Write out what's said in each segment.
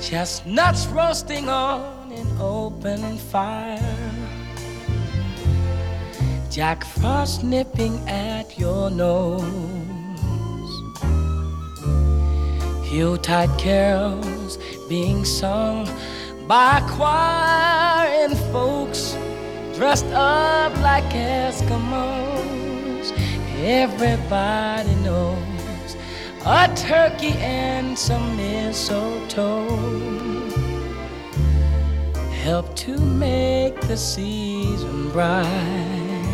chestnuts roasting on an open fire, Jack Frost nipping at your nose, Yuletide carols being sung by a choir, and folks dressed up like Eskimos. Everybody knows a turkey and some mistletoe help to make the season bright.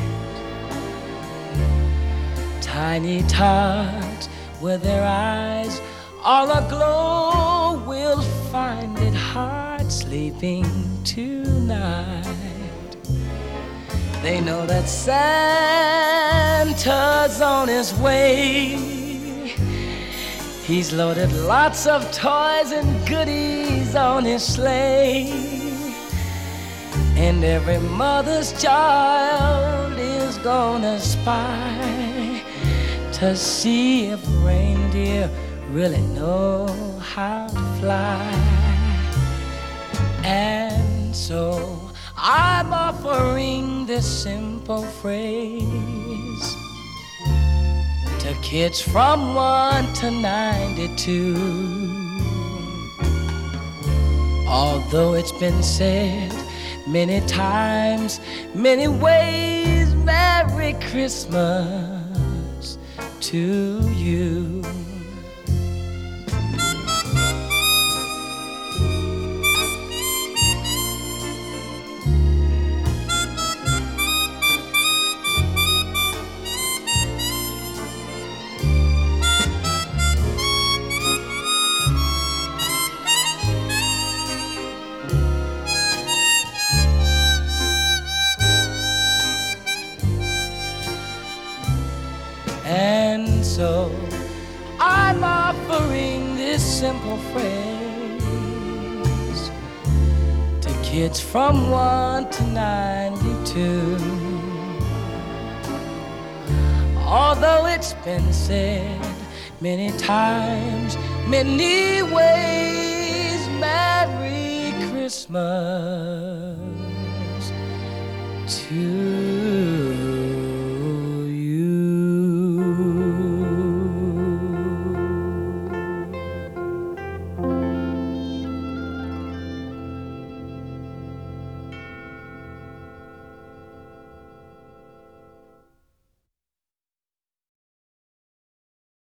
Tiny tots with their eyes all aglow will find it hard sleeping tonight. They know that Santa's on his way. He's loaded lots of toys and goodies on his sleigh, and every mother's child is gonna spy to see if reindeer really know how to fly. And so I'm offering this simple phrase to kids from 1 to 92. Although it's been said many times, many ways, Merry Christmas to you. And so I'm offering this simple phrase to kids from 1 to 92. Although it's been said many times, many ways, Merry Christmas to